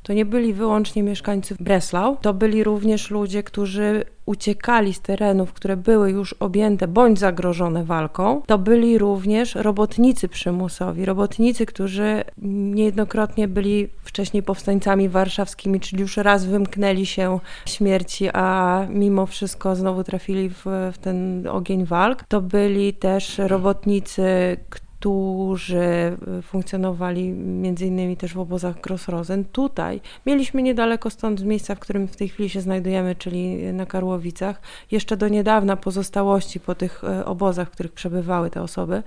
to nie byli wyłącznie mieszkańcy Breslau, to byli również ludzie, którzy uciekali z terenów, które były już objęte bądź zagrożone walką. To byli również robotnicy przymusowi, robotnicy, którzy niejednokrotnie byli wcześniej powstańcami warszawskimi, czyli już raz wymknęli się śmierci, a mimo wszystko znowu trafili w ten ogień walk. To byli też robotnicy, którzy funkcjonowali między innymi też w obozach Gross-Rosen. Tutaj mieliśmy niedaleko stąd z miejsca, w którym w tej chwili się znajdujemy, czyli na Karłowicach, jeszcze do niedawna pozostałości po tych obozach, w których przebywały te osoby.